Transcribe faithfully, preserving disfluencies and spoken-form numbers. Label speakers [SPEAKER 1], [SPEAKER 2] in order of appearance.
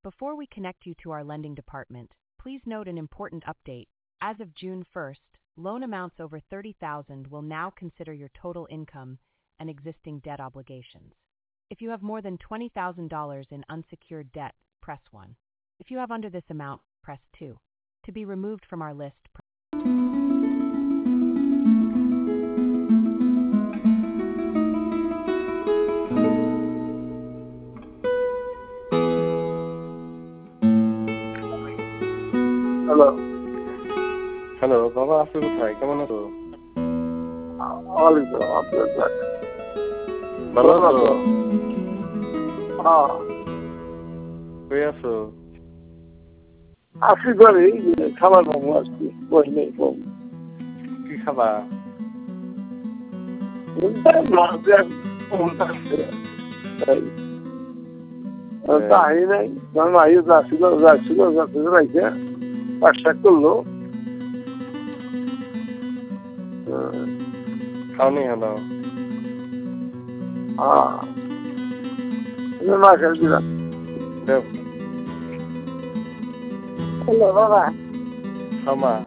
[SPEAKER 1] Before we connect you to our lending department, please note an important update. As of June first, loan amounts over thirty thousand dollars will now consider your total income and existing debt obligations. If you have more than twenty thousand dollars in unsecured debt, press one. If you have under this amount, press two. To be removed from our list, press
[SPEAKER 2] hello
[SPEAKER 3] hello বাবা, আছো কোথায়? কেমন আছো?
[SPEAKER 2] ওয়ালাইকুম আপনার
[SPEAKER 3] ভালো আছো?
[SPEAKER 2] হ্যাঁ
[SPEAKER 3] কই আছো?
[SPEAKER 2] আসি করে খাবার পাবো আসছি বসলে
[SPEAKER 3] কি খাবা?
[SPEAKER 2] তাই নাই কারণ আইয়ে যাচ্ছিল যাচ্ছিল যাচ্ছে রাইছে পাঁচটা করলো
[SPEAKER 3] খাওনি কেন?
[SPEAKER 2] হ্যাঁ মা খেয়ে দিলাম।
[SPEAKER 3] দেব
[SPEAKER 4] হ্যালো বাবা,
[SPEAKER 3] খামা